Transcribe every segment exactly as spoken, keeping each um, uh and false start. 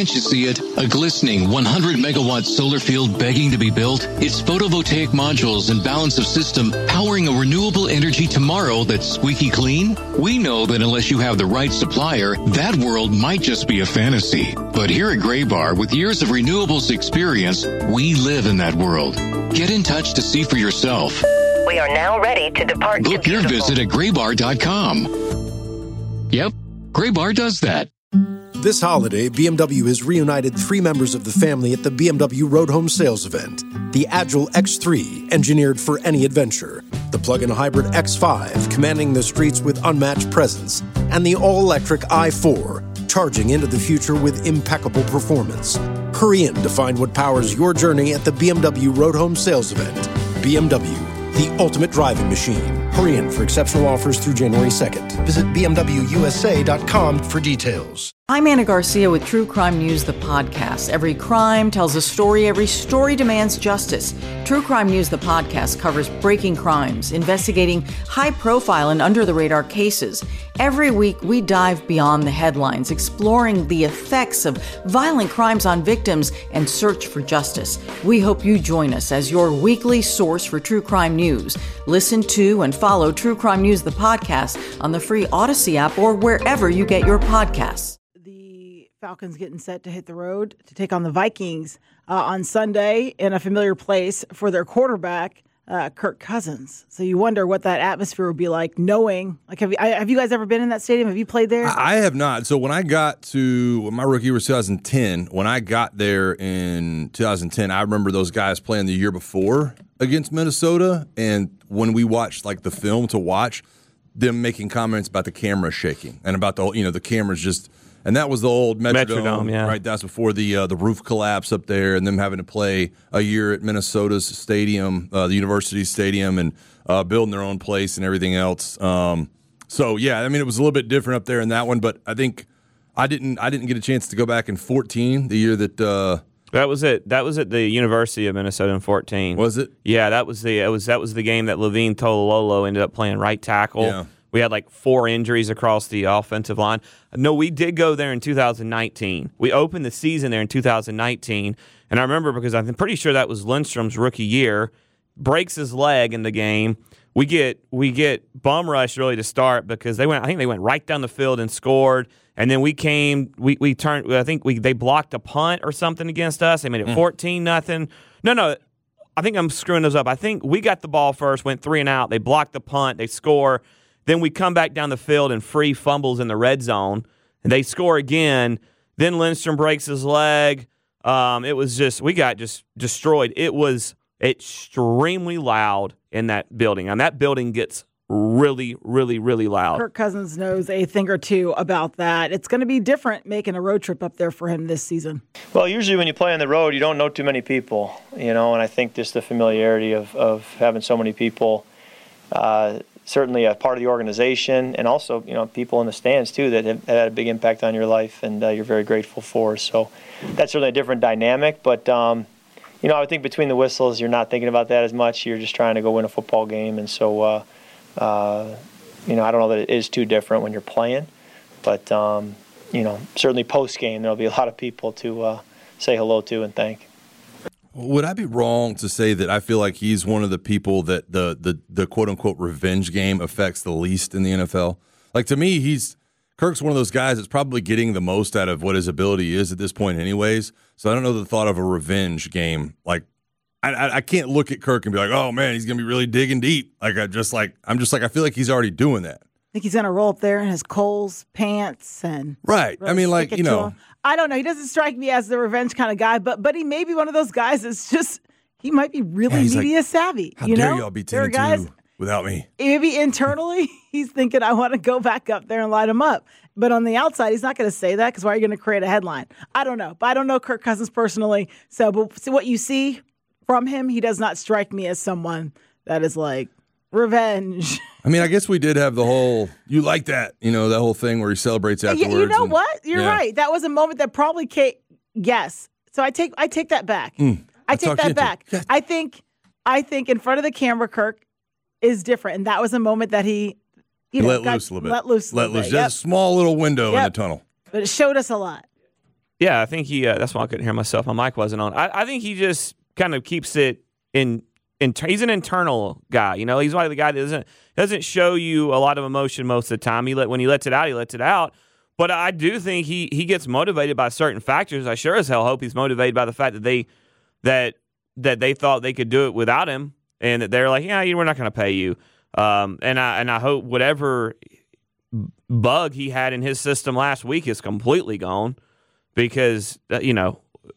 Can't you see it? A glistening one hundred megawatt solar field begging to be built? It's photovoltaic modules and balance of system powering a renewable energy tomorrow that's squeaky clean? We know that unless you have the right supplier, that world might just be a fantasy. But here at Graybar, with years of renewables experience, we live in that world. Get in touch to see for yourself. We are now ready to depart. Book your visit at graybar dot com. Yep, Graybar does that. This holiday, B M W has reunited three members of the family at the B M W Road Home Sales event. The Agile X three, engineered for any adventure. The plug-in hybrid X five, commanding the streets with unmatched presence. And the all-electric i four, charging into the future with impeccable performance. Hurry in to find what powers your journey at the B M W Road Home Sales event. B M W, the ultimate driving machine. Hurry in for exceptional offers through January second. Visit b m w u s a dot com for details. I'm Anna Garcia with True Crime News, the podcast. Every crime tells a story. Every story demands justice. True Crime News, the podcast, covers breaking crimes, investigating high-profile and under-the-radar cases. Every week, we dive beyond the headlines, exploring the effects of violent crimes on victims and search for justice. We hope you join us as your weekly source for true crime news. Listen to and follow True Crime News, the podcast, on the free Odyssey app or wherever you get your podcasts. Falcons getting set to hit the road to take on the Vikings uh, on Sunday in a familiar place for their quarterback, uh, Kirk Cousins. So you wonder what that atmosphere would be like, knowing, like, have you, have you guys ever been in that stadium? Have you played there? I have not. So when I got to, when my rookie year was two thousand ten, when I got there in two thousand ten, I remember those guys playing the year before against Minnesota. And when we watched, like, the film to watch, them making comments about the camera shaking and about the, you know, the cameras just, and that was the old Metrodome, Metrodome yeah. right? That's before the uh, the roof collapse up there, and them having to play a year at Minnesota's stadium, uh, the university stadium, and uh, building their own place and everything else. Um, so yeah, I mean, it was a little bit different up there in that one, but I think I didn't I didn't get a chance to go back in fourteen, the year that uh, that was it. That was at the University of Minnesota in fourteen. Was it? Yeah, that was the it was that was the game that Levine Tololo ended up playing right tackle. Yeah. We had like four injuries across the offensive line. No, we did go there in two thousand nineteen. We opened the season there in two thousand nineteen. And I remember because I'm pretty sure that was Lindstrom's rookie year. Breaks his leg in the game. We get we get bum rush really to start because they went. I think they went right down the field and scored. And then we came. We we turned. I think we they blocked a punt or something against us. They made it fourteen nothing. No, no. I think I'm screwing those up. I think we got the ball first. Went three and out. They blocked the punt. They score. Then we come back down the field and free fumbles in the red zone, and they score again. Then Lindstrom breaks his leg. Um, it was just we got just destroyed. It was extremely loud in that building, and that building gets really, really, really loud. Kirk Cousins knows a thing or two about that. It's going to be different making a road trip up there for him this season. Well, usually when you play on the road, you don't know too many people, you know, and I think just the familiarity of, of having so many people. Uh, certainly a part of the organization, and also, you know, people in the stands too that have had a big impact on your life, and uh, you're very grateful for. So that's certainly a different dynamic. But um, you know, I would think between the whistles, you're not thinking about that as much. You're just trying to go win a football game, and so uh, uh, you know, I don't know that it is too different when you're playing, but um, you know, certainly post game there'll be a lot of people to uh, say hello to and thank. Would I be wrong to say that I feel like he's one of the people that the the the quote unquote revenge game affects the least in the N F L? Like, to me, he's Kirk's one of those guys that's probably getting the most out of what his ability is at this point, anyways. So I don't know the thought of a revenge game. Like, I I, I can't look at Kirk and be like, oh man, he's gonna be really digging deep. Like I just like I'm just like I feel like he's already doing that. I think he's gonna roll up there in his Kohl's pants and right. Really I mean, like you know. I don't know. He doesn't strike me as the revenge kind of guy, but but he may be one of those guys that's just, he might be really yeah, media like, savvy. How you dare know? y'all be there ten and two without me? Maybe internally he's thinking, I want to go back up there and light him up. But on the outside, he's not going to say that because why are you going to create a headline? I don't know. But I don't know Kirk Cousins personally. So, but so what you see from him, he does not strike me as someone that is like, revenge. I mean, I guess we did have the whole, you like that, you know, that whole thing where he celebrates afterwards. You, you know and, what? You're yeah. right. That was a moment that probably came, yes. So I take I take that back. Mm, I take that back. Yeah. I think I think in front of the camera, Kirk is different. And that was a moment that he, you know, let got, loose a little bit. Let loose a let little loose. bit. Just Yep. a small little window Yep. in the tunnel. But it showed us a lot. Yeah, I think he. Uh, that's why I couldn't hear myself. My mic wasn't on. I, I think he just kind of keeps it in. in he's an internal guy. You know, he's like the guy that doesn't doesn't show you a lot of emotion most of the time. He let when he lets it out, he lets it out. But I do think he he gets motivated by certain factors. I sure as hell hope he's motivated by the fact that they that that they thought they could do it without him, and that they're like, yeah, we're not going to pay you. Um, and I and I hope whatever bug he had in his system last week is completely gone, because uh, you know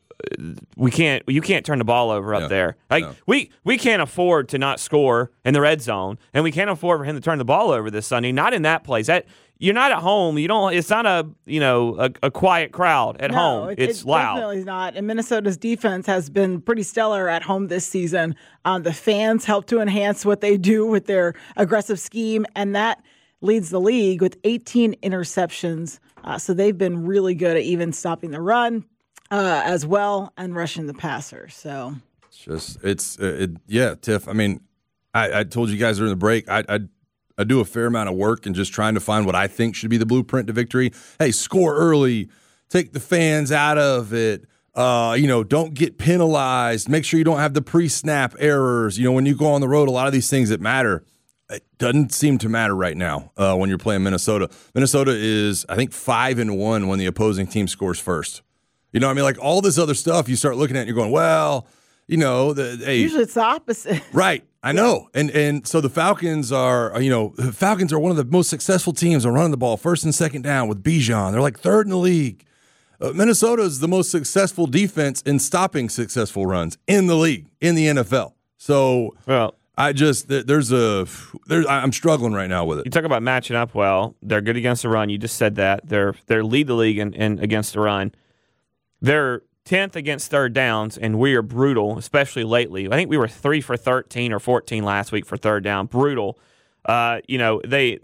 we can't you can't turn the ball over up no, there. Like no. we we can't afford to not score in the red zone, and we can't afford for him to turn the ball over this Sunday. Not in that place. That you're not at home. You don't. It's not a you know a, a quiet crowd at no, home. It, it's it loud. Definitely not. And Minnesota's defense has been pretty stellar at home this season. Um, the fans help to enhance what they do with their aggressive scheme, and that leads the league with eighteen interceptions. Uh, so they've been really good at even stopping the run uh, as well and rushing the passer. So it's just it's uh, it, yeah, Tiff. I mean, I, I told you guys during the break. I, I I do a fair amount of work in just trying to find what I think should be the blueprint to victory. Hey, score early, take the fans out of it. Uh, you know, don't get penalized. Make sure you don't have the pre-snap errors. You know, when you go on the road, a lot of these things that matter. It doesn't seem to matter right now uh, when you're playing Minnesota. Minnesota is, I think, five and one when the opposing team scores first. You know what I mean? Like all this other stuff you start looking at and you're going, well, you know, the, hey, usually it's the opposite. Right. I know. And and so the Falcons are, you know, the Falcons are one of the most successful teams on running the ball first and second down with Bijan. They're like third in the league. Uh, Minnesota is the most successful defense in stopping successful runs in the league, in the N F L. So, well, I just there's a there's I'm struggling right now with it. You talk about matching up well. They're good against the run. You just said that. They're they're lead the league in, in against the run. They're tenth against third downs, and we are brutal, especially lately. I think we were three for thirteen or fourteen last week for third down. Brutal. Uh, you know, they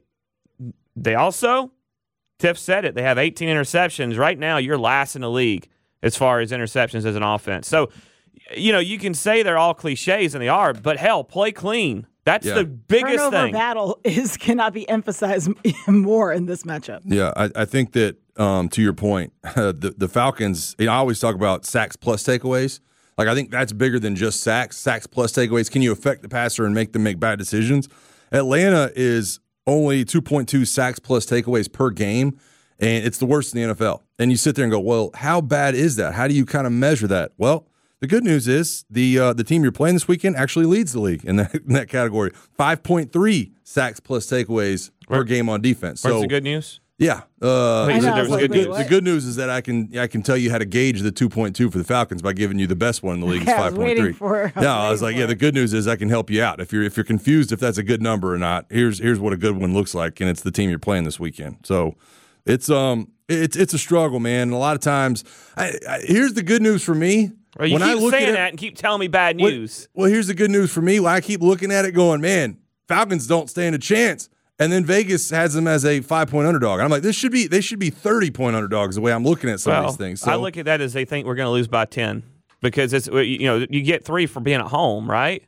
they also, Tiff said it, they have eighteen interceptions. Right now, you're last in the league as far as interceptions as an offense. So, you know, you can say they're all cliches, and they are, but hell, play clean. That's yeah. the biggest Turnover thing. battle is cannot be emphasized more in this matchup. Yeah, I, I think that um, to your point, uh, the the Falcons. You know, I always talk about sacks plus takeaways. Like I think that's bigger than just sacks. Sacks plus takeaways. Can you affect the passer and make them make bad decisions? Atlanta is only two point two sacks plus takeaways per game, and it's the worst in the N F L. And you sit there and go, well, how bad is that? How do you kind of measure that? Well, the good news is the uh, the team you're playing this weekend actually leads the league in that, in that category. five point three sacks plus takeaways Where, per game on defense. Where's so the good news? Yeah, uh, I know, the, like, good, wait, the good news is that I can I can tell you how to gauge the two point two for the Falcons by giving you the best one in the league. Okay, is five point three. For, yeah, I was like, yeah. The good news is I can help you out if you're if you're confused if that's a good number or not. Here's here's what a good one looks like, and it's the team you're playing this weekend. So it's um it's it's a struggle, man. And a lot of times, I, I, here's the good news for me. Well, you when keep I look saying at that it, and keep telling me bad news. Well, well, here's the good news for me. When I keep looking at it, going, man, Falcons don't stand a chance. And then Vegas has them as a five-point underdog. And I'm like, this should be they should be thirty-point underdogs the way I'm looking at some well, of these things. So, I look at that as they think we're going to lose by ten because it's you know you get three for being at home, right?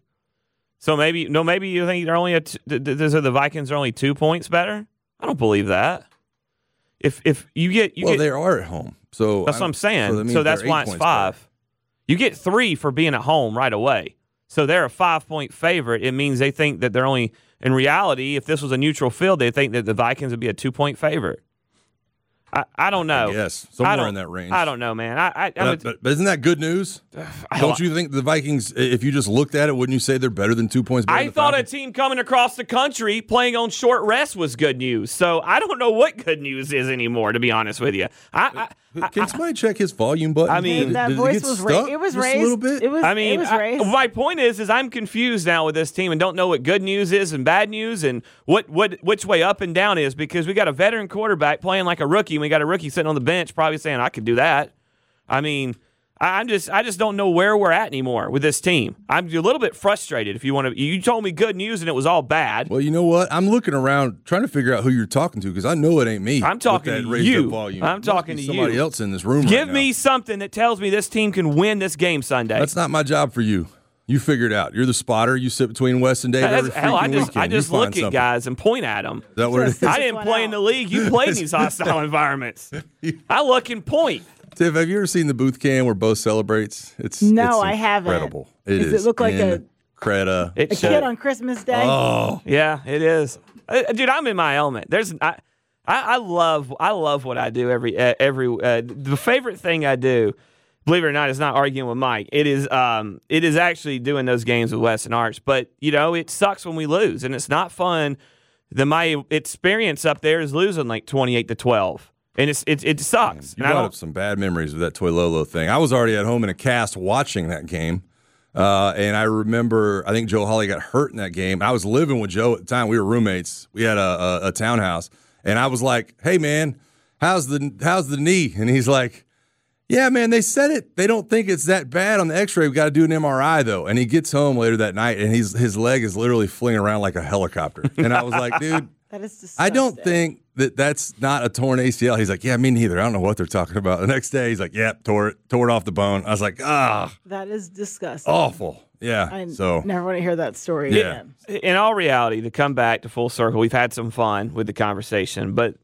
So maybe no, maybe you think they're only a t- so the Vikings are only two points better. I don't believe that. If if you get you well, get, they are at home, so that's what I'm saying. So, that so that's why it's five. Better. You get three for being at home right away. So they're a five-point favorite. It means they think that they're only – in reality, if this was a neutral field, they think that the Vikings would be a two-point favorite. I, I don't know. Yes, somewhere in that range. I don't know, man. I, I, but, but, but isn't that good news? Don't you think the Vikings, if you just looked at it, wouldn't you say they're better than two points better I than the thought Falcons? A team coming across the country playing on short rest was good news. So I don't know what good news is anymore, to be honest with you. I, I, Can I, somebody check his volume button? I mean, did, that did voice it was raised. It was just raised a little bit. It was. I mean, it was I, raised. my point is, is I'm confused now with this team and don't know what good news is and bad news and what, what which way up and down is because we got a veteran quarterback playing like a rookie and we got a rookie sitting on the bench probably saying I could do that. I mean, I, I'm just I just don't know where we're at anymore with this team. I'm a little bit frustrated. If you want to, you told me good news and it was all bad. Well, you know what? I'm looking around trying to figure out who you're talking to because I know it ain't me. I'm talking with that to raised you. Up volume. I'm talking to to somebody you. else in this room. Give right me now. something that tells me this team can win this game Sunday. That's not my job for you. You figure it out. You're the spotter. You sit between Wes and Dave every freaking hell, I just weekend. I just You look find at something. guys and point at them. Is that what it is? I didn't play in the league. You played in these hostile environments. I look and point. Tiff, have you ever seen the booth cam where Bo celebrates? It's No, it's I haven't. Incredible. It Does is. it look like a- Creta. It A should. kid on Christmas Day. Oh, Yeah, it is. Uh, dude, I'm in my element. There's I, I, I love I love what I do every uh, every uh, the favorite thing I do, believe it or not, is not arguing with Mike. It is um it is actually doing those games with Wes and Arch. But you know, it sucks when we lose, and it's not fun. The my experience up there is losing like twenty-eight to twelve. And it's it, it sucks. you And I brought don't- up some bad memories of that Toy Lolo thing. I was already at home in a cast watching that game. Uh, and I remember, I think Joe Hawley got hurt in that game. I was living with Joe at the time. We were roommates. We had a, a, a townhouse. And I was like, hey, man, how's the how's the knee? And he's like, yeah, man, they said it. They don't think it's that bad on the x-ray. We got to do an M R I, though. And he gets home later that night, and he's his leg is literally flinging around like a helicopter. And I was like, dude, That is disgusting. I don't think that that's not a torn A C L. He's like, yeah, me neither. I don't know what they're talking about. The next day, he's like, yep, yeah, tore it, tore it off the bone. I was like, ah, That is disgusting. awful. Yeah. I so never want to hear that story Yeah. again. in all reality, to come back to full circle, we've had some fun with the conversation, but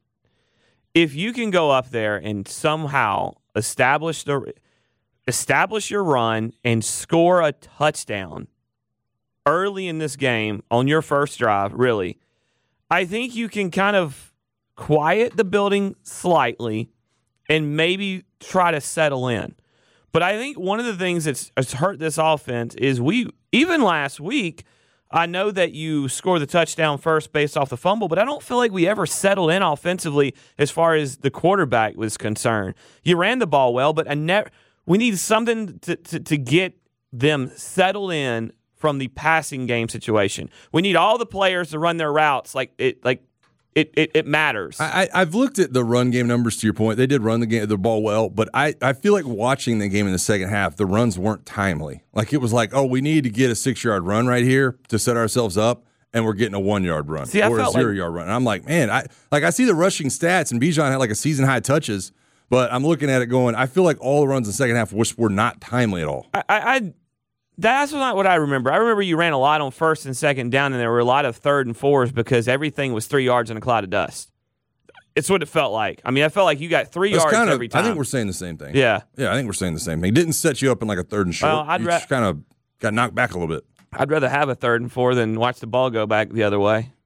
if you can go up there and somehow establish the establish your run and score a touchdown early in this game on your first drive, really, I think you can kind of quiet the building slightly and maybe try to settle in. But I think one of the things that's, that's hurt this offense is we, even last week, I know that you score the touchdown first based off the fumble, but I don't feel like we ever settled in offensively as far as the quarterback was concerned. You ran the ball well, but I never. We need something to, to, to get them settled in from the passing game situation. We need all the players to run their routes like it like it it, it matters. I, I- I've looked at the run game numbers to your point. They did run the game, the ball well, but I, I feel like watching the game in the second half, the runs weren't timely. Like it was like, oh, we need to get a six-yard run right here to set ourselves up, and we're getting a one-yard run See, I or a felt like- zero-yard run. And I'm like, man, I like I see the rushing stats, and Bijan had like a season-high touches, but I'm looking at it going, I feel like all the runs in the second half were, were not timely at all. I, I, I that's not what I remember. I remember you ran a lot on first and second down, and there were a lot of third and fours because everything was three yards in a cloud of dust. It's what it felt like. I mean, I felt like you got three That's yards kind of, every time. I think we're saying the same thing. Yeah. Yeah, I think we're saying the same thing. It didn't set you up in like a third and short. Well, I'd you ra- just kind of got knocked back a little bit. I'd rather have a third and four than watch the ball go back the other way.